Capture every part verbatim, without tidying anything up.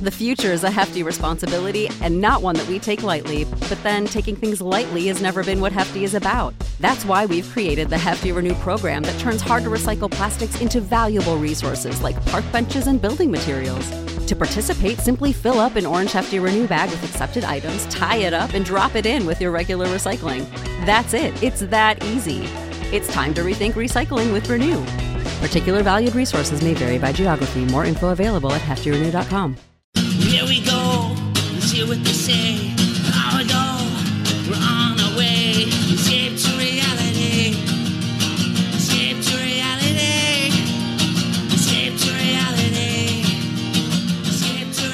The future is a hefty responsibility and not one that we take lightly. But then taking things lightly has never been what Hefty is about. That's why we've created the Hefty Renew program that turns hard to recycle plastics into valuable resources like park benches and building materials. To participate, simply fill up an orange Hefty Renew bag with accepted items, tie it up, and drop it in with your regular recycling. That's it. It's that easy. It's time to rethink recycling with Renew. Particular valued resources may vary by geography. More info available at hefty renew dot com. Here we go, let's hear what they say. Here we go, we're on our way. Escape to reality. Escape to reality. Escape to reality. Escape to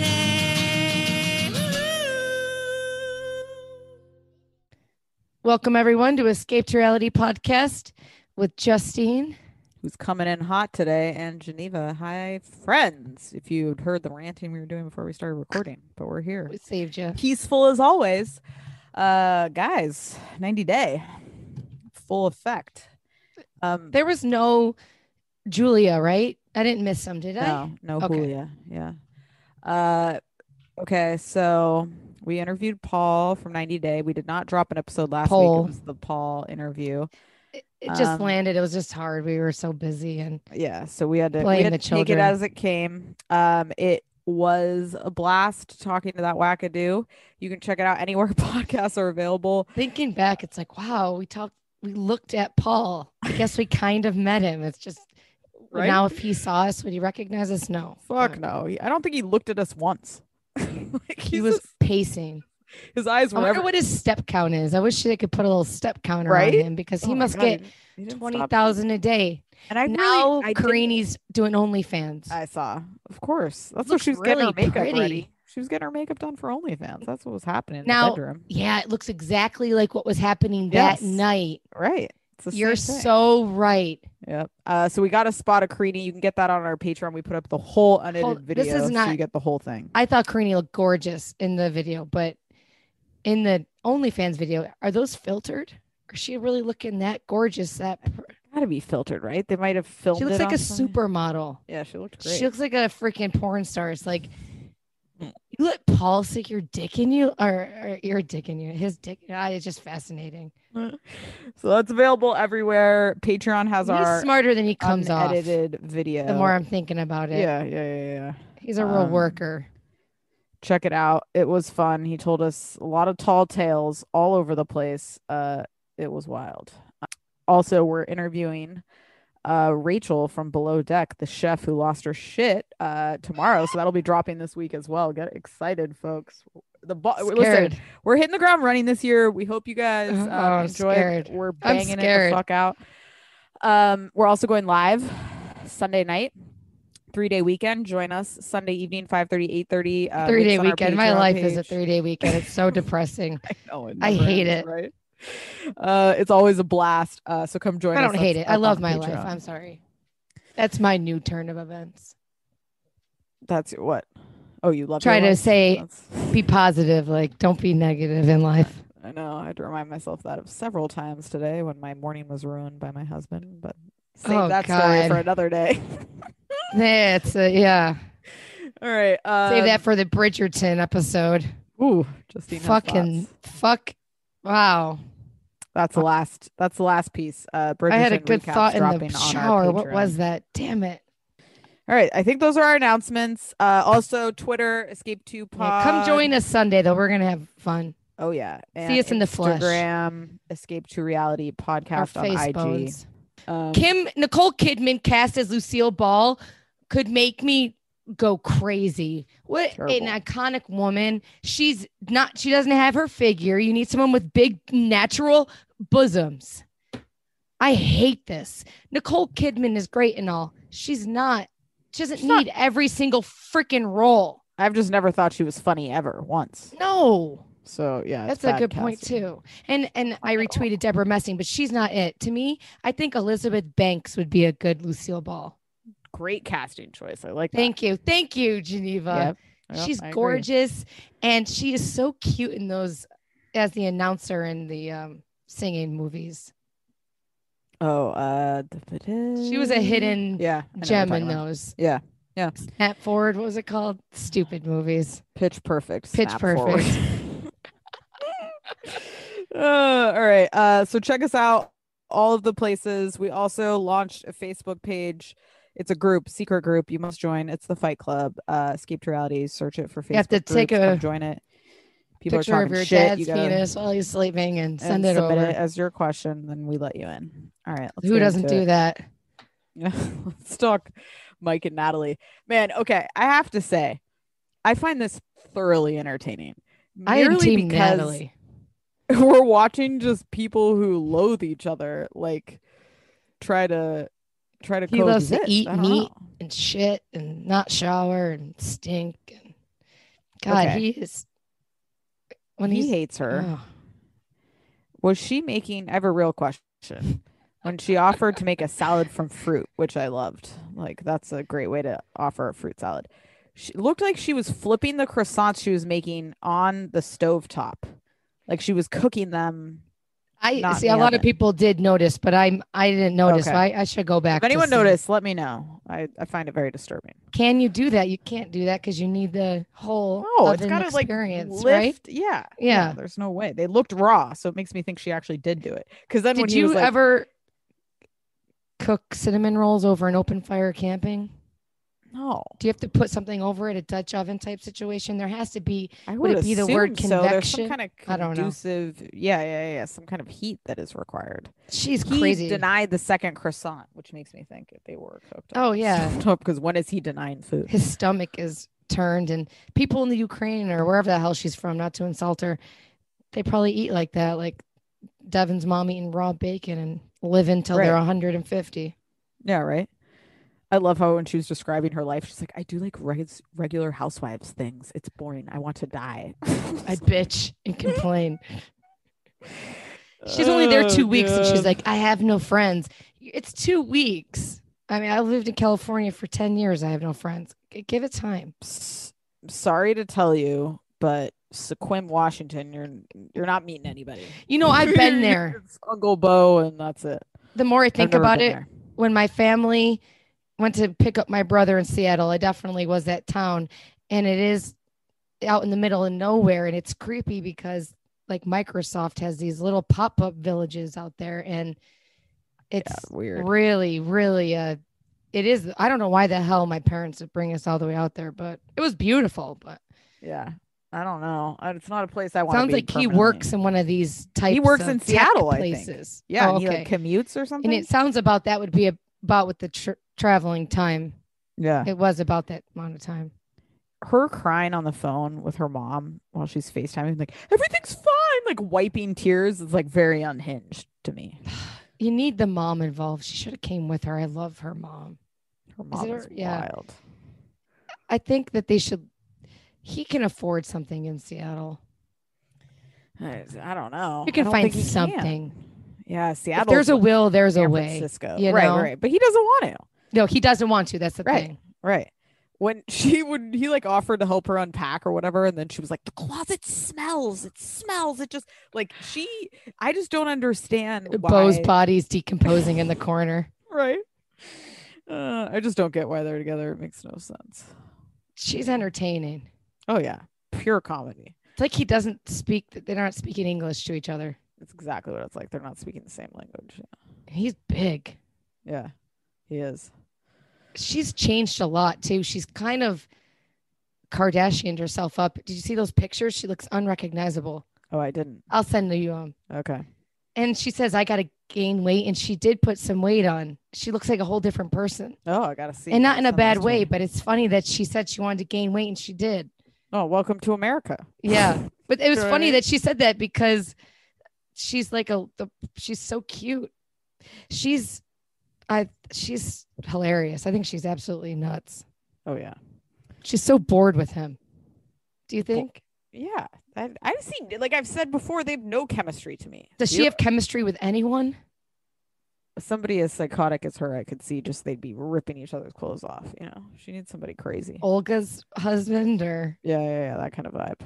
reality. Woo-hoo. Welcome everyone to Escape to Reality podcast with Justine. Who's coming in hot today, and Geneva. Hi, friends. If you had heard the ranting we were doing before we started recording, but we're here. We saved you. Peaceful as always. Uh, guys, ninety day. Full effect. Um, There was no Julia, right? I didn't miss some, did I? no, no Okay. Julia. Yeah. Uh, okay, so we interviewed Paul from ninety day. We did not drop an episode last Paul. week. It was the Paul interview. It, it just Um, landed. It was just hard. We were so busy. And Yeah, so we had to, we Playing had the to take it children. as it came. Um, it was a blast talking to that wackadoo. You can check it out anywhere podcasts are available. thinking back, it's like, wow, we talked, we looked at Paul. I guess we kind of met him. It's just Right? now if he saw us, would he recognize us? No. Fuck no. He- I don't think he looked at us once. Like, He he's was just- pacing. his eyes I were wonder ever, what his step count is. I wish they could put a little step counter Right? on him because he Oh my must God, get he- he didn't twenty stop. thousand a day. And I now really, I didn't- Karini's doing OnlyFans. I saw, of course. That's what Looks she was getting her really makeup pretty. ready. She was getting her makeup done for OnlyFans. That's what was happening in Now- the bedroom. Yeah, it looks exactly like what was happening Yes. that night. Right. It's the You're same thing. so right. Yep. Uh, so we got a spot of Karini. You can get that on our Patreon. We put up the whole unedited Hold- video, this is so not- you get the whole thing. I thought Karini looked gorgeous in the video, but in the OnlyFans video, are those filtered? Or is she really looking that gorgeous? That pr- Gotta be filtered, right? They might have filmed. she looks it like on a something. supermodel. Yeah, she looked great. She looks like a freaking porn star. It's like you let Paul stick your dick in you, or, or your dick in you. His dick. Ah, it's just fascinating. So that's available everywhere. Patreon has He's our smarter than he comes off. unedited video. The more I'm thinking about it, yeah, yeah, yeah, yeah. he's a real Um, worker. Check it out. It was fun. He told us a lot of tall tales all over the place. Uh, it was wild. Also, we're interviewing uh Rachel from Below Deck, the chef who lost her shit, uh tomorrow. So that'll be dropping this week as well. Get excited, folks. The bo- listen, Scared. we're hitting the ground running this year. We hope you guys Oh, um, I'm enjoy. scared. We're I'm banging it scared. the fuck out. Um, we're also going live Sunday night, three day weekend. Join us Sunday evening, five thirty, eight thirty. Uh, Three day links on our weekend. My Patreon life is a page. three day weekend. It's so depressing. I know it I never hate ends, it. Right? Uh, it's always a blast. Uh, so come join I us. don't hate That's it. I up love on my life. Patreon. I'm sorry. That's my new turn of events. That's what. Oh, you love. Try your to life? say- That's- Be positive. Like, don't be negative in life. I know. I had to remind myself that of several times today when my morning was ruined by my husband. But save Oh, that story God. for another day. That's uh, yeah. All right. Um, Save that for the Bridgerton episode. Ooh, Justine has Fucking thoughts. fuck. Wow. That's the last. That's the last piece. Uh, I had a Bridgerton good recaps thought in dropping the on our shower. What Patreon. was that? Damn it. All right. I think those are our announcements. Uh, also Twitter, Escape Two Pod. Yeah, come join us Sunday though. We're gonna have fun. Oh yeah. See us in the flesh. Instagram, Escape to Reality Our podcast on face I G. bones. Um, Kim Nicole Kidman cast as Lucille Ball could make me go crazy. What Terrible. an iconic woman. She's not she doesn't have her figure. You need someone with big natural bosoms. I hate this. Nicole Kidman is great and all. She's not. She doesn't She's not- need every single freaking role. I've just never thought she was funny ever once. No. So yeah, it's That's a bad good point casting. too. And and I retweeted Deborah Messing, but she's not it. To me, I think Elizabeth Banks would be a good Lucille Ball. Great casting choice. I like that. Thank you. Thank you, Geneva. Yep. Yep, She's I agree. gorgeous and she is so cute in those as the announcer in the um, singing movies. Oh, uh, She was a hidden yeah I know what gem you're in talking about. those. Yeah, Yeah. Snap Forward. What was it called? Stupid movies. Pitch Perfect. Pitch Snap Perfect. Forward. uh, all right. Uh, so check us out. All of the places. We also launched a Facebook page. It's a group, secret group. You must join. It's the Fight Club. Uh, Escape to Reality. Search it for Facebook. You have to take groups. a Come join it. People Picture are of talking your shit. dad's You gotta, penis while he's sleeping and send and it submit over. it as your question. Then we let you in. All right. Let's Who get doesn't into do it. that? Let's talk Mike and Natalie. Man, okay. I have to say, I find this thoroughly entertaining. I am Merely team because Natalie. we're watching just people who loathe each other, like try to try to He loves to coexist. eat I don't meat know. and shit and not shower and stink. And God, Okay. he is. When He he's, hates her. oh. Was she making? I have a real question. When she offered to make a salad from fruit, which I loved, like that's a great way to offer a fruit salad. She looked like she was flipping the croissants she was making on the stovetop, like she was cooking them. I Not see in a the lot of oven. people did notice, but I I didn't notice. Okay. So I, I should go back. If anyone to see. noticed, let me know. I, I find it very disturbing. Can you do that? You can't do that because you need the whole No, it's oven got to like experience, lift. right? Yeah, Yeah. There's no way. They looked raw, so it makes me think she actually did do it. Because then when Did he you was like, ever cook cinnamon rolls over an open fire camping? no, Do you have to put something over it, a Dutch oven type situation? There has to be. I Would would it be the word assume so. There's some convection? kind of I don't know. conducive, yeah, yeah, yeah, some kind of heat that is required. She's He crazy. denied the second croissant, which makes me think if they were cooked. Oh, yeah. Because when is he denying food? His stomach is turned, and people in the Ukraine or wherever the hell she's from, not to insult her, they probably eat like that, like Devin's mom eating raw bacon and live until they're Right. one hundred fifty. Yeah, right. I love how when she was describing her life, she's like, I do like reg- regular housewives things. It's boring. I want to die. I bitch and complain. She's only there two Oh, weeks, and she's God. like, I have no friends. It's two weeks. I mean, I lived in California for ten years. I have no friends. G- Give it time. S- sorry to tell you, but Sequim, Washington, you're you're not meeting anybody. You know, I've been there. It's Uncle Bo, and that's it. The more I I've think never about been it, there. when my family went to pick up my brother in Seattle, I definitely was that town. And it is out in the middle of nowhere. And it's creepy because like Microsoft has these little pop-up villages out there. And it's Yeah, weird. really, really, uh, it is. I don't know why the hell my parents would bring us all the way out there, but it was beautiful. But Yeah, I don't know. Uh, It's not a place I want to sounds be. like he permanently. works in one of these types works of in tech Seattle, I think. places. Yeah, Oh, and he okay. like commutes or something. And it sounds about that would be about with the tr- traveling time. yeah, It was about that amount of time. her crying on the phone with her mom while she's FaceTiming, like everything's fine, like wiping tears, is like very unhinged to me. You need the mom involved. She should have came with her. I love her mom. Her mom it is her- yeah. wild. I think that they should. He can afford something in Seattle. I, I don't know. You I can don't find think he can. something. Yeah, Seattle. If there's a will, there's a way. Francisco. you right, know? right. But he doesn't want to. No, he doesn't want to. That's the Right. thing. Right. When she would, he like offered to help her unpack or whatever, and then she was like, "The closet smells. It smells. It just like she." I just don't understand why. Bo's body's decomposing in the corner. Right. Uh, I just don't get why they're together. It makes no sense. She's entertaining. Oh yeah, pure comedy. It's like he doesn't speak. They're not speaking English to each other. That's exactly what it's like. They're not speaking the same language. He's big. Yeah, he is. She's changed a lot too. She's kind of Kardashianed herself up. Did you see those pictures? She looks unrecognizable. Oh, I didn't. I'll send you um. Okay. And she says I gotta gain weight, and she did put some weight on. She looks like a whole different person, Oh, I gotta see. and not in a Send bad those to way. me. But it's funny that she said she wanted to gain weight, and she did. Oh, welcome to America. Yeah, but it was You know what I funny mean? that she said that because she's like a the, she's so cute. She's I she's hilarious. I think she's absolutely nuts. Oh yeah. She's so bored with him. Do you think? Yeah. I, I've seen, like I've said before, they have no chemistry to me. Does she You- have chemistry with anyone? somebody as psychotic as her? I could see just they'd be ripping each other's clothes off. You know, she needs somebody crazy. Olga's husband or Yeah, yeah, yeah, that kind of vibe.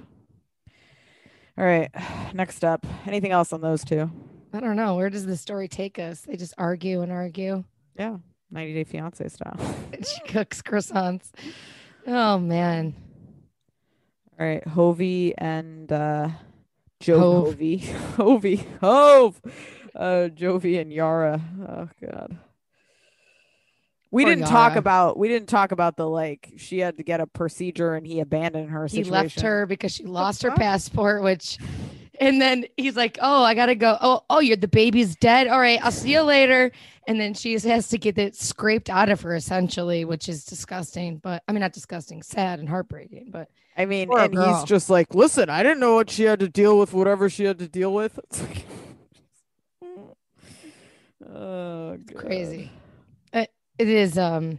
All right, next up. Anything else on those two? I don't know. Where does the story take us? They just argue and argue. Yeah, ninety Day Fiance style. She cooks croissants. Oh man. All right, Hovey and uh, Hove. Jovi, Hovey, Hove, uh, Jovi and Yara. Oh God. We Poor didn't talk Yara. about we didn't talk about the like she had to get a procedure and he abandoned her He situation. left her because she lost her fuck? passport, which, and then he's like, "Oh, I gotta go. Oh, oh, you're the baby's dead. All right, I'll see you later." And then she has to get it scraped out of her, essentially, which is disgusting. But I mean, not disgusting, sad and heartbreaking. But I mean, Poor and girl. he's just like, listen, I didn't know what she had to deal with, whatever she had to deal with. It's like, oh, God. crazy. It, it is. Um.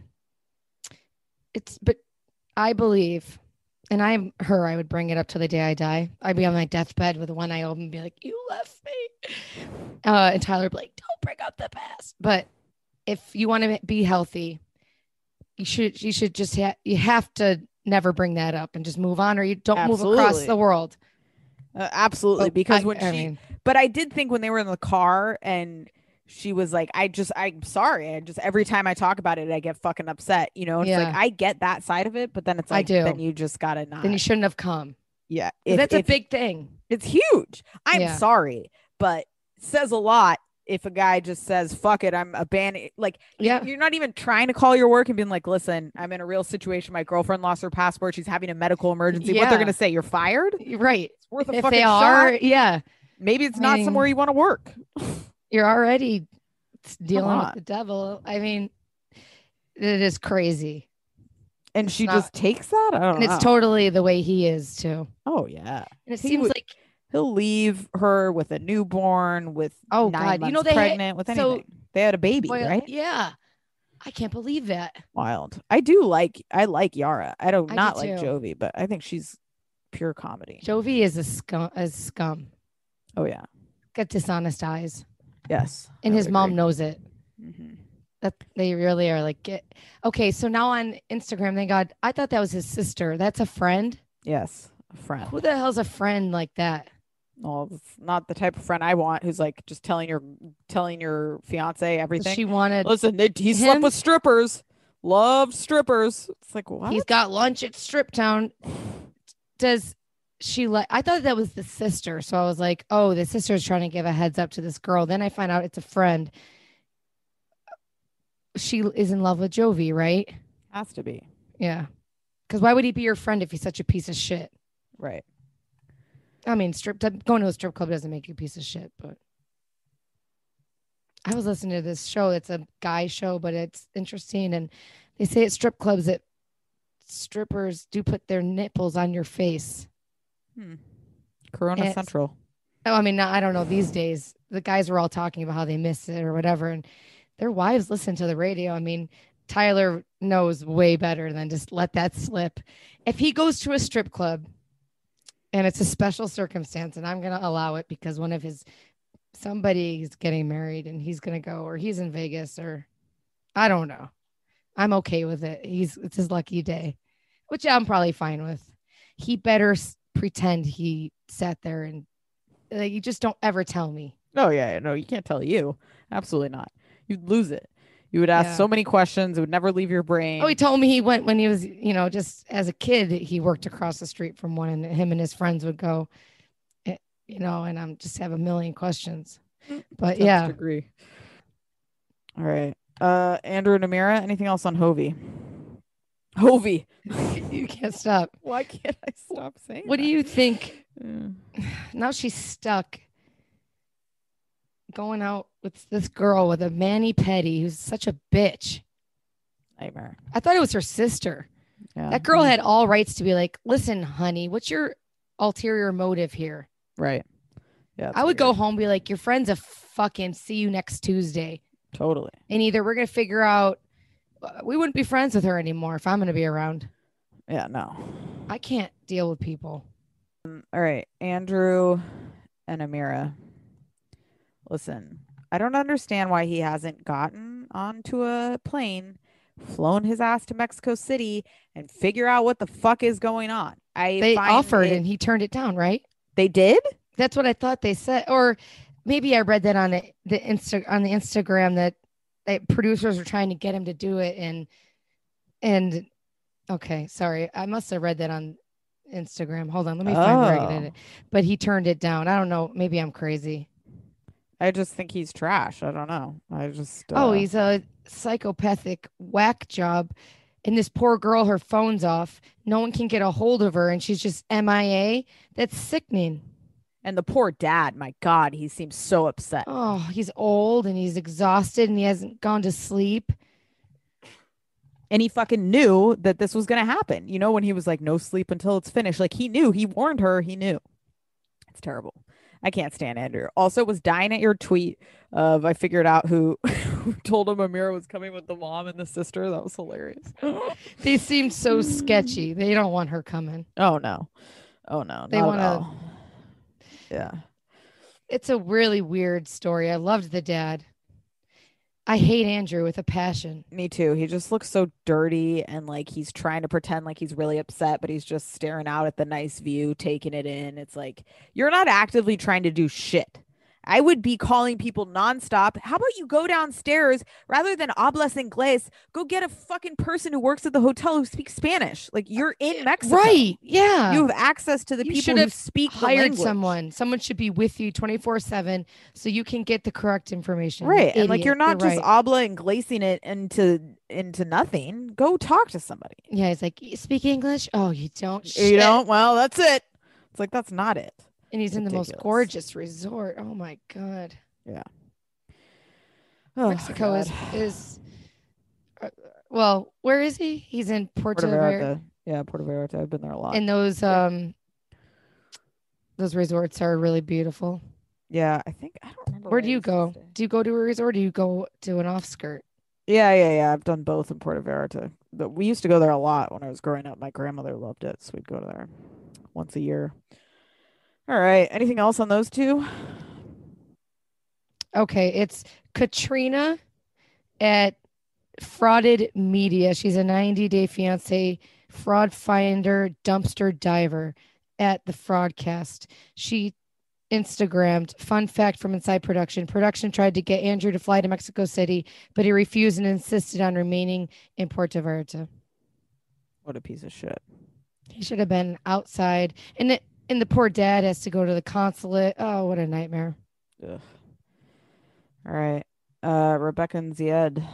It's. But I believe, and I'm her. I would bring it up till the day I die. I'd be on my deathbed with one eye open, and be like, "You left me," uh, and Tyler would be like, "Don't bring up the past." But if you want to be healthy, you should. You should just. Ha- you have to never bring that up and just move on, or you don't move across Absolutely. the world. Uh, absolutely, But because I- when I she, mean, but I did think when they were in the car and she was like, I just, I'm sorry. I just, every time I talk about it, I get fucking upset. You know, it's Yeah. like, I get that side of it, but then it's I like, do. then you just gotta not. then you shouldn't have come. yeah. 'Cause If, that's if- a big thing. it's huge. I'm Yeah. sorry, but it says a lot if a guy just says, fuck it, I'm abandoning. Like, y- Yeah. you're not even trying to call your work and being like, listen, I'm in a real situation. My girlfriend lost her passport. She's having a medical emergency. What Yeah. they're going to say, you're fired? You're right. It's worth a If fucking they are, shot. yeah, Maybe it's I not mean- somewhere you want to work. you're already dealing on. with the devil. I mean, it is crazy. And she not- just takes that? I don't And know. it's totally the way he is too. Oh, yeah. And it He seems would- like, He'll leave her with a newborn, with Oh, nine God. You months know, they had- pregnant, with so- anything. They had a baby, well, right? yeah, I can't believe that. Wild. I do like, I like Yara. I don't I do not like too. Jovi, but I think she's pure comedy. Jovi is a scum. A scum. Oh, yeah. Got dishonest eyes, Yes. and I his would mom agree. knows it. Mhm. That they really are like get okay. So now on Instagram, they got. I thought that was his sister. That's a friend. Yes. A friend. Who the hell's a friend like that? Well, it's not the type of friend I want who's like just telling your telling your fiance everything. She wanted. Listen, they, he slept him? with strippers. Loved strippers. It's like, what? He's got lunch at Strip Town. Does she like? I thought that was the sister, so I was like, "Oh, the sister's trying to give a heads up to this girl." Then I find out it's a friend. She is in love with Jovi, right? Has to be. Yeah. Because why would he be your friend if he's such a piece of shit? Right. I mean, strip going to a strip club doesn't make you a piece of shit, but I was listening to this show. It's a guy show, but it's interesting. And they say at strip clubs that strippers do put their nipples on your face. Hmm. Corona It's- Central. Oh, I mean, I don't know. These days, the guys were all talking about how they miss it or whatever, and their wives listen to the radio. I mean, Tyler knows way better than just let that slip. If he goes to a strip club and it's a special circumstance, and I'm going to allow it because one of his somebody's getting married and he's going to go, or he's in Vegas, or I don't know. I'm okay with it. He's it's his lucky day, which I'm probably fine with. He better s- pretend he sat there and like, you just don't ever tell me. Oh yeah, no, you can't tell you. Absolutely not. You'd lose it. You would ask Yeah. so many questions. It would never leave your brain. Oh, he told me he went when he was, you know, just as a kid, he worked across the street from one, and him and his friends would go, eh, you know, and I'm just have a million questions. But Tenth yeah, degree. All right. Uh, Andrew and Amira. Anything else on Hovey? Hovey. you can't stop. Why can't I stop saying? What do that? you think? Yeah. Now she's stuck going out with this girl with a Manny Petty who's such a bitch. Nightmare. I thought it was her sister. Yeah. That girl had all rights to be like, listen, honey, what's your ulterior motive here? Right. Yeah. I would go home and be like, your friend's a fucking see you next Tuesday. Totally. And either we're going to figure out, uh, we wouldn't be friends with her anymore if I'm going to be around. Yeah. No. I can't deal with people. All right. Andrew and Amira. Listen, I don't understand why he hasn't gotten onto a plane, flown his ass to Mexico City, and figure out what the fuck is going on. I They find offered it- and he turned it down, right? They did? That's what I thought they said. Or maybe I read that on the, the Insta on the Instagram that that producers were trying to get him to do it, and and okay, sorry, I must have read that on Instagram. Hold on, let me find where I did Oh. it. But he turned it down. I don't know. Maybe I'm crazy. I just think he's trash. I don't know. I just uh, Oh, he's a psychopathic whack job. And this poor girl, her phone's off. No one can get a hold of her, and she's just M I A. That's sickening. and the poor dad. My God, he seems so upset. Oh, he's old and he's exhausted and he hasn't gone to sleep. And he fucking knew that this was gonna happen. You know, when he was like, "No sleep until it's finished." Like he knew. He warned her. He knew. It's terrible. I can't stand Andrew. Also, was dying at your tweet of I figured out who, who told him Amira was coming with the mom and the sister. That was hilarious. They seem so sketchy. They don't want her coming. Oh no, oh no, They not wanna- at all. Yeah, It's a really weird story. I loved the dad. I hate Andrew with a passion. me too. He just looks so dirty and like he's trying to pretend like he's really upset, but he's just staring out at the nice view, taking it in. It's like you're not actively trying to do shit. I would be calling people nonstop. How about you go downstairs rather than hablas inglés? Go get a fucking person who works at the hotel who speaks Spanish. Like you're in Mexico, Right. Yeah. You have access to the You people should who have speak the hired language. someone. Someone should be with you twenty-four seven so you can get the correct information. Right. And like Idiot. you're not just right. habla and glazing it into into nothing. Go talk to somebody. Yeah, he's like, you speak English? Oh, you don't? You Shit. don't? Well, that's it. It's like that's not it. And he's in the most Ridiculous. gorgeous resort. Oh my God. Oh, Mexico is God. is uh, well, where is he? He's in Puerto, Puerto Vallarta. Vallarta. Yeah, Puerto Vallarta. I've been there a lot. And those um those resorts are really beautiful. yeah, I think I don't remember. Where do I you used to go? stay. Do you go to a resort or do you go to an off skirt? Yeah, yeah, yeah. I've done both in Puerto Vallarta. But we used to go there a lot when I was growing up. My grandmother loved it, so we'd go there once a year. All right. Anything else on those two? Okay, it's Katrina at Frauded Media. She's a ninety day fiance fraud finder dumpster diver at the Fraudcast. She Instagrammed, fun fact from Inside Production. Production tried to get Andrew to fly to Mexico City, but he refused and insisted on remaining in Puerto Vallarta. What a piece of shit. He should have been outside. And it, and the poor dad has to go to the consulate. Oh, what a nightmare. Ugh. All right. Uh, Rebecca and Zied.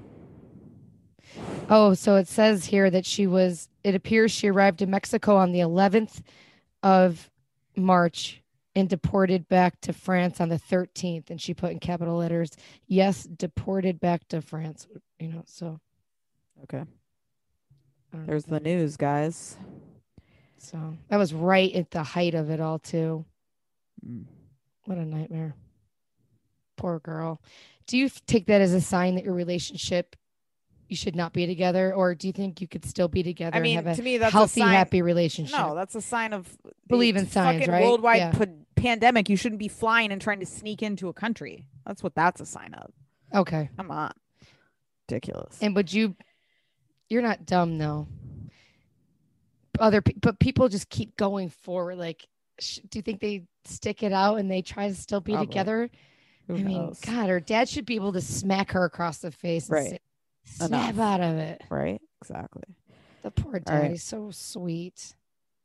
Oh, so it says here that she was, it appears she arrived in Mexico on the eleventh of March and deported back to France on the thirteenth. And she put in capital letters, yes, deported back to France. You know, so. Okay. I don't know There's what the news, guys. So that was right at the height of it all, too. Mm. What a nightmare. Poor girl. Do you f- take that as a sign that your relationship, you should not be together? Or do you think you could still be together I mean, and have a to me, that's healthy, a sign. happy relationship? No, that's a sign of Believe it's in signs, fucking right? worldwide Yeah. pa- pandemic. You shouldn't be flying and trying to sneak into a country. That's what that's a sign of. Okay. Come on. Ridiculous. And would you, you're not dumb though. Other, pe- but people just keep going forward. Like, sh- do you think they stick it out and they try to still be Probably. together? Who I mean, knows? God, her dad should be able to smack her across the face and Right. say, snap Enough. out of it. Right? Exactly. The poor dad, right. he's so sweet.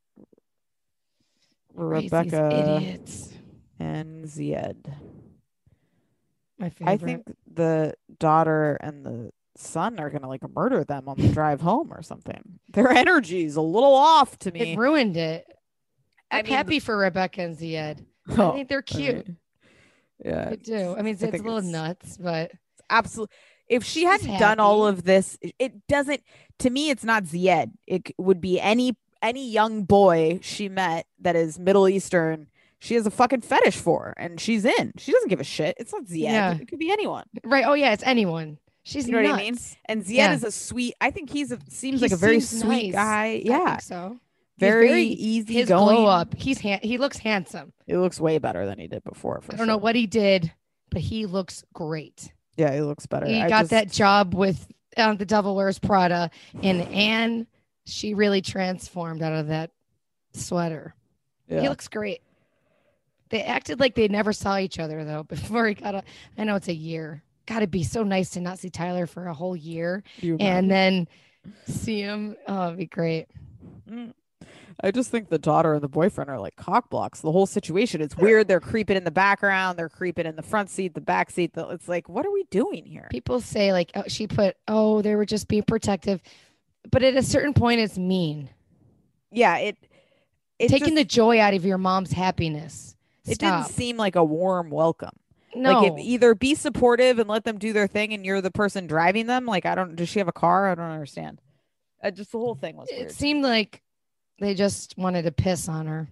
Raise these Rebecca idiots. and Zied. My favorite. I think the daughter and the son are gonna like murder them on the drive home or something. Their energy's a little off to me. it ruined it. I I'm mean, happy for Rebecca and Zied. Oh, I think they're I cute. mean, yeah, I do. I mean, it's, I it's a think little it's- nuts, but absolutely. If she She's hadn't done all happy. of this, it- it doesn't. To me, it's not Zied. It c- would be any any young boy she met that is Middle Eastern. She has a fucking fetish for, and she's in. She doesn't give a shit. It's not Zied. Yeah. It could be anyone. right. Oh yeah, it's anyone. She's You know what I mean? nuts. And Zied Yeah. is a sweet. I think he's a seems He like a very seems sweet nice. guy. I Yeah, think so. He's very, very- easy His going. glow up. He's han- he looks handsome. It looks way better than he did before. For I don't know sure. what he did, but he looks great. Yeah, he looks better. He I got just- that job with um, The Devil Wears Prada, and Anne, she really transformed out of that sweater. Yeah. He looks great. They acted like they never saw each other though before he got a. I know it's a year, gotta be so nice to not see Tyler for a whole year You and imagine? then see him. Oh, it'd be great. Mm. I just think the daughter and the boyfriend are like cock blocks. The whole situation. It's weird. They're creeping in the background. They're creeping in the front seat, the back seat. The, it's like, what are we doing here? People say like, oh, she put, oh, they were just being protective, but at a certain point, it's mean. Yeah, it. it Taking just, the joy out of your mom's happiness. It Stop. didn't seem like a warm welcome. No, Like, if either be supportive and let them do their thing, and you're the person driving them. Like, I don't. Does she have a car? I don't understand. Uh, just the whole thing was weird. it seemed like they just wanted to piss on her.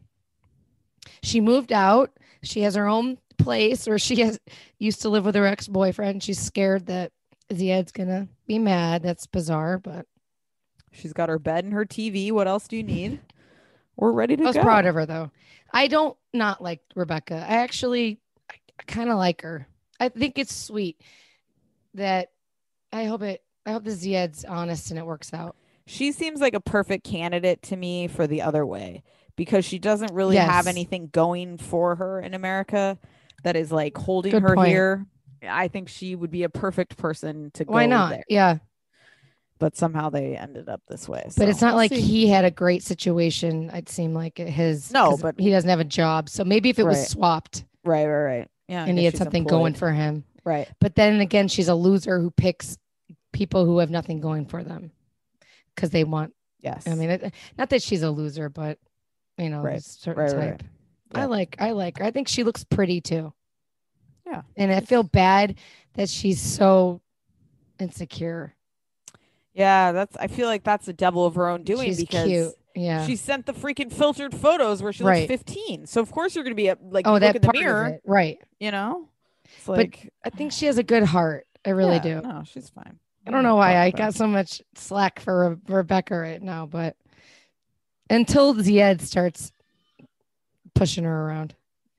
She moved out. She has her own place, or she has used to live with her ex-boyfriend. She's scared that Ziad's gonna be mad. That's bizarre, but She's got her bed and her T V. What else do you need? We're ready to I was go. proud of her though. I don't not like Rebecca. I actually I, I kind of like her. I think it's sweet that I hope it. I hope the Ziad's honest and it works out. She seems like a perfect candidate to me for the other way, because she doesn't really Yes. have anything going for her in America that is like holding Good her point. here. I think she would be a perfect person to go Why not? there. Yeah, But somehow they ended up this way. but so it's not we'll like see. he had a great situation. It seemed like at his No, 'cause but- he doesn't have a job. So maybe if it was Right. swapped Right, right, right. Yeah, I and he guess had she's something going employed. for him. Right. But then again, she's a loser who picks people who have nothing going for them because they want. Yes. I mean, it, not that she's a loser, but you know, Right. there's a certain Right, right, type. right. I Yeah. like. I like her. I think she looks pretty too. Yeah. And I feel bad that she's so insecure. Yeah, that's. I feel like that's the devil of her own doing, She's because cute. Yeah. she sent the freaking filtered photos where she looks Right. fifteen. So of course you're gonna be a, like, oh, you that look in the part of mirror, it. Right. you know. It's But like, I think she has a good heart. I really yeah, do. No, she's fine. I don't know why I got. got so much slack for Re- Rebecca right now, but until Ziad starts pushing her around.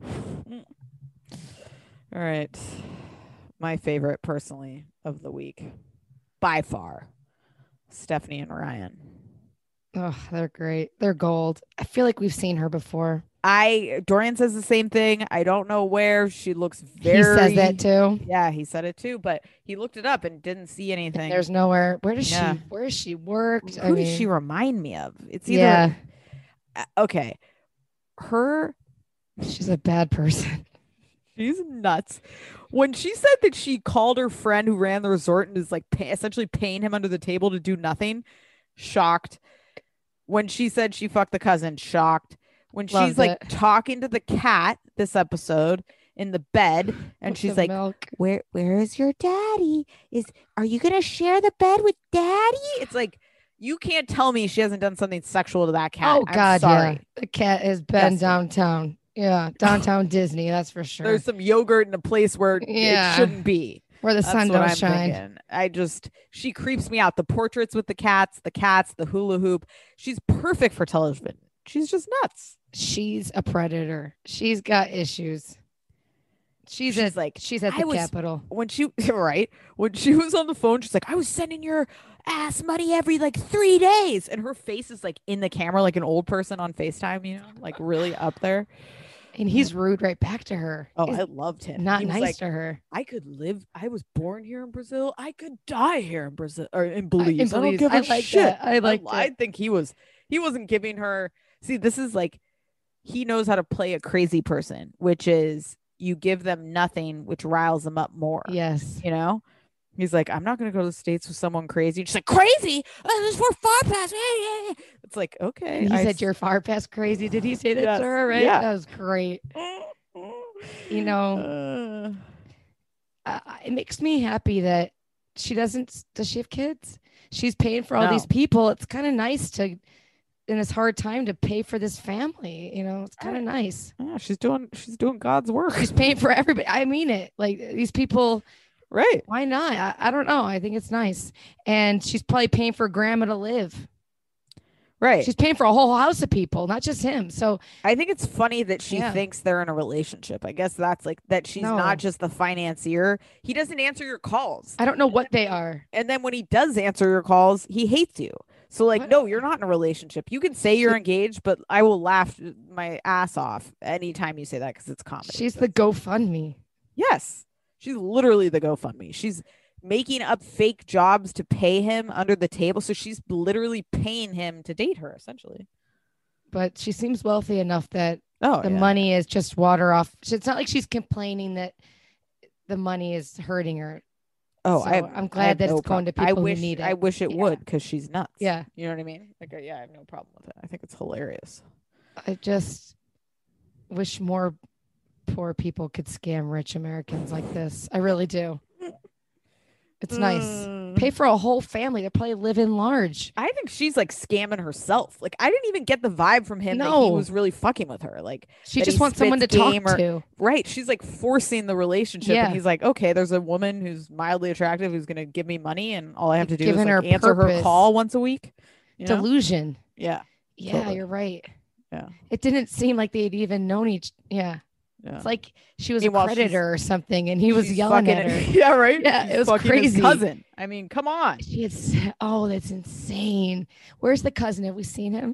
All right. My favorite, personally, of the week, by far, Stephanie and Ryan. Oh, they're great. They're gold. I feel like we've seen her before. I Dorian says the same thing. I don't know where. She looks very. He says that too. Yeah, he said it too, but he looked it up and didn't see anything. There's nowhere. Where does Yeah. she? Where has she worked? Who I does mean, she remind me of? It's either yeah, uh, okay. Her she's a bad person. She's nuts. When she said that she called her friend who ran the resort and is like pay, essentially paying him under the table to do nothing, shocked. When she said she fucked the cousin, shocked. When Loved she's like it. talking to the cat this episode in the bed, and With she's the like, milk. "Where, where is your daddy? Is are you gonna share the bed with daddy?" It's like, you can't tell me she hasn't done something sexual to that cat. Oh I'm God, sorry. yeah. The cat has been Disgusting. downtown. Yeah, downtown Disney. That's for sure. There's some yogurt in a place where Yeah. it shouldn't be. Where the That's sun what don't I'm shine. thinking. I just, she creeps me out. The portraits with the cats, the cats, the hula hoop. She's perfect for television. She's just nuts. She's a predator. She's got issues. She's, She's at, like, she's at I the was- Capitol. When she, right? When she was on the phone, she's like, I was sending your ass money every like three days. And her face is like in the camera, like an old person on FaceTime, you know, like really up there. And he's rude right back to her. Oh, He's I loved him. not He was nice like, to her. I could live. I was born here in Brazil. I could die here in Brazil or in Belize. in I don't Belize. give a I like shit. that. I like I, I that. think he was. He wasn't giving her. See, this is like, he knows how to play a crazy person, which is you give them nothing, which riles them up more. Yes. You know. He's like, I'm not going to go to the States with someone crazy. And she's like, crazy? Oh, this is for far past. It's like, okay. And he I said s- you're far past crazy. Did he say that Yes. to her? Right? Yeah. That was great. You know, Uh, uh, it makes me happy that she doesn't. Does she have kids? She's paying for all No. these people. It's kind of nice to, in this hard time, to pay for this family. You know, it's kind of nice. yeah, she's doing. She's doing God's work. She's paying for everybody. I mean it. Like these people. Right. Why not? I, I don't know. I think it's nice. And she's probably paying for grandma to live. Right. She's paying for a whole house of people, not just him. So I think it's funny that she Yeah. thinks they're in a relationship. I guess that's like that she's No. not just the financier. He doesn't answer your calls. I don't know what they are. And then when he does answer your calls, he hates you. So like, What? no, you're not in a relationship. You can say you're engaged, but I will laugh my ass off anytime you say that because it's comedy. She's the GoFundMe. Yes. She's literally the GoFundMe. She's making up fake jobs to pay him under the table. So she's literally paying him to date her, essentially. But she seems wealthy enough that Oh, the yeah. money is just water off. It's not like she's complaining that the money is hurting her. Oh, So I, I'm glad that no it's going to problem. people I wish, who need it. I wish it Yeah. would, because she's nuts. Yeah. You know what I mean? Like, uh, yeah, I have no problem with it. I think it's hilarious. I just wish more poor people could scam rich Americans like this. I really do. It's nice. Mm. Pay for a whole family. They're probably living large. I think she's like scamming herself. Like, I didn't even get the vibe from him that he No. was really fucking with her. Like, She that just he wants someone to spits talk game or- to. right. She's like forcing the relationship. Yeah. And he's like, okay, there's a woman who's mildly attractive who's going to give me money. And all I have to do Giving is her like, answer her purpose. call once a week. You know? Delusion. Yeah. Yeah, Totally. you're right. Yeah. It didn't seem like they'd even known each. Yeah. Yeah. It's like she was Meanwhile, a she's- predator or something, and he was She's yelling fucking- at her. Yeah, right. Yeah, She's it was fucking his crazy. cousin. I mean, come on. She had, s- oh, that's insane. Where's the cousin? Have we seen him?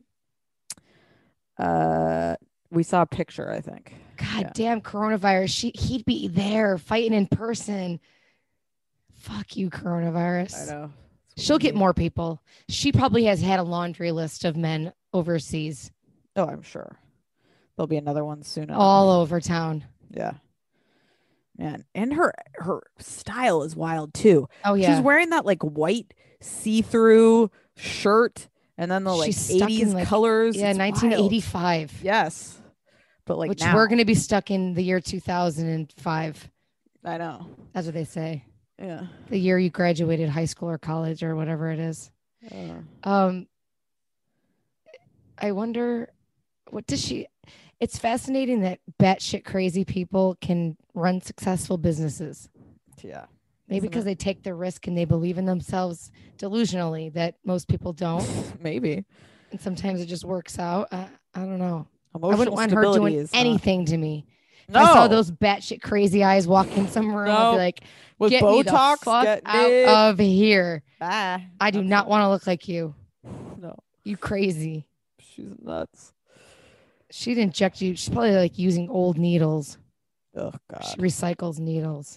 Uh, we saw a picture, I think. God Yeah. damn coronavirus. She he'd be there fighting in person. Fuck you, coronavirus. I know. She'll get more people. She probably has had a laundry list of men overseas, Oh, I'm sure. There'll be another one soon. enough. all over town. Yeah. Man, and her her style is wild too. Oh yeah. She's wearing that like white see-through shirt, and then the like She's stuck in, eighties like- colors. yeah, It's nineteen wild. eighty-five. Yes, but like which now, we're going to be stuck in the year two thousand five. I know. That's what they say. Yeah. The year you graduated high school or college or whatever it is. Uh, Um, I wonder, what does she? It's fascinating that batshit crazy people can run successful businesses. yeah. Maybe Isn't because it? they take the risk and they believe in themselves delusionally that most people don't. Maybe. And sometimes it just works out. I, I don't know. Emotional I wouldn't want her stability doing is not- anything to me. If No. I saw those batshit crazy eyes walk in some room, I'd No. be like, with get me the Botox. fuck get out it. of here. Ah, I do that's not it. want to look like you. No, You crazy. she's nuts. She'd inject you. She's probably like using old needles. Oh She God. recycles needles.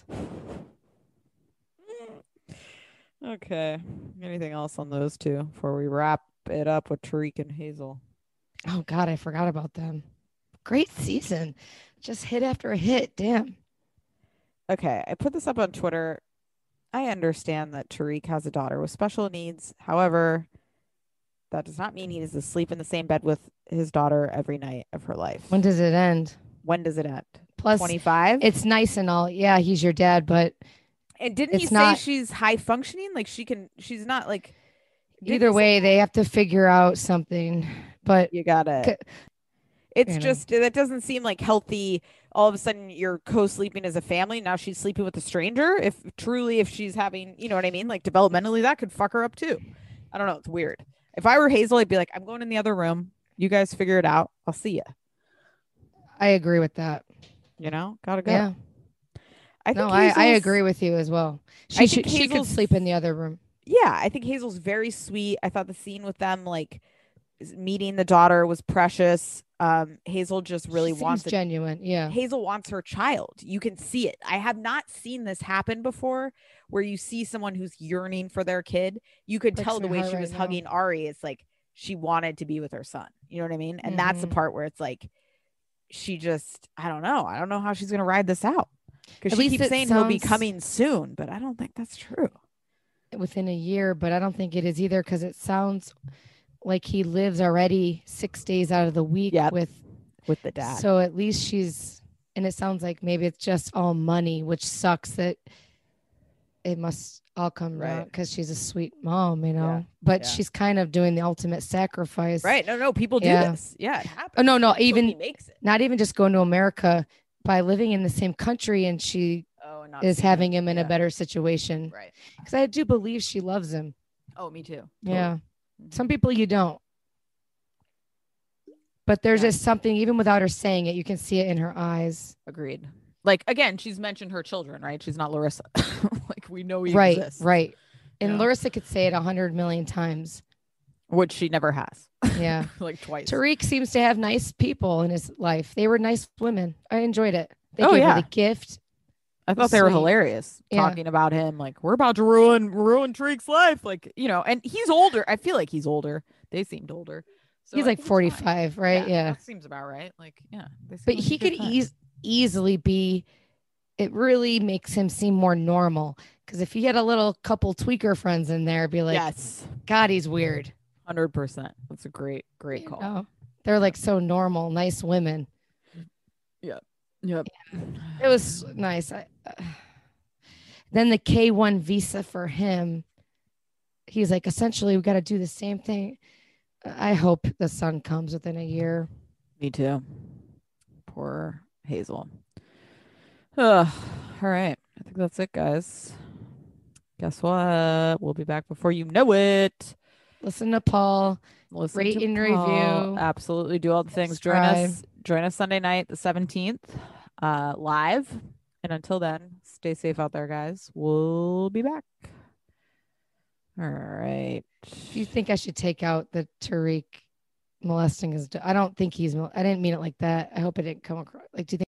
Okay. Anything else on those two before we wrap it up with Tariq and Hazel? Oh God, I forgot about them. Great season. Just hit after a hit. Damn. Okay, I put this up on Twitter. I understand that Tariq has a daughter with special needs. However, that does not mean he needs to sleep in the same bed with his daughter every night of her life. When does it end? When does it end? Plus, twenty-five? it's nice and all. Yeah, he's your dad, but And didn't he it's say not- she's high functioning? Like she can, she's not like. didn't either he say- way, they have to figure out something. But You gotta. C- It's you know. just, that doesn't seem like healthy. All of a sudden you're co-sleeping as a family. Now she's sleeping with a stranger. If truly, if she's having, you know what I mean? Like developmentally, that could fuck her up too. I don't know. It's weird. If I were Hazel, I'd be like, I'm going in the other room. You guys figure it out. I'll see you. I agree with that. You know, gotta go. Yeah. I think No, I, I Hazel's- agree with you as well. She I should, think she could Hazel's- sleep in the other room. Yeah, I think Hazel's very sweet. I thought the scene with them, like s- meeting the daughter, was precious. Um, Hazel just really She wants seems it. genuine. Yeah. Hazel wants her child. You can see it. I have not seen this happen before, where you see someone who's yearning for their kid. You could Breaks tell the my way heart she right was now. hugging Ari. It's like she wanted to be with her son. You know what I mean? And that's the Mhm. part where it's like she just, I don't know. I don't know how she's gonna ride this out, because At she least keeps it saying he'll be sounds- coming soon, but I don't think that's true. Within a year, but I don't think it is either because it sounds like he lives already six days out of the week Yep. with. With the dad. So at least she's, and it sounds like maybe it's just all money, which sucks that it must all come Right. right because she's a sweet mom, you know. Yeah, But yeah. she's kind of doing the ultimate sacrifice. Right? No, no. People do Yeah. this. Yeah, it happens. Oh no, no, Until he even makes it. not even just going to America by living in the same country, and she Oh, and not is seeing having him in Yeah. a better situation. Right. Because I do believe she loves him. Oh, me too. Yeah. Mhm. Some people you don't. But there's Yeah. just something, even without her saying it, you can see it in her eyes. Agreed. Like again, she's mentioned her children, right? She's not Larissa. Like we know he Right, exists. right. And Yeah. Larissa could say it a hundred million times. Which she never has. Yeah. Like twice. Tariq seems to have nice people in his life. They were nice women. I enjoyed it. They Oh, gave yeah. her the gift. I thought they were Sweet. hilarious Yeah. talking about him. Like, we're about to ruin ruin Tariq's life. Like, you know, and he's older. I feel like he's older. They seemed older. So He's I like think it's fine. forty-five, right? Yeah. That seems about right. Like, yeah. they seem But like he a good could time. eas- easily be, it really makes him seem more normal. Because if he had a little couple tweaker friends in there, be like, yes, God, he's weird. one hundred percent. That's a great, great You call. know? They're like so normal, nice women. Yep. It was nice. I, uh, then the K one visa for him, he's like, essentially, we got to do the same thing. I hope the son comes within a year. Me too. Poor Hazel. Ugh. All right. I think that's it, guys. Guess what? We'll be back before you know it. Listen to Paul. Listen Rate to and Paul. review. Absolutely. Do all the things. Join Subscribe. us. Join us Sunday night, the seventeenth, uh, live. And until then, stay safe out there, guys. We'll be back. All right. Do you think I should take out the Tariq molesting his? I don't think he's. I didn't mean it like that. I hope it didn't come across. Like, do you think?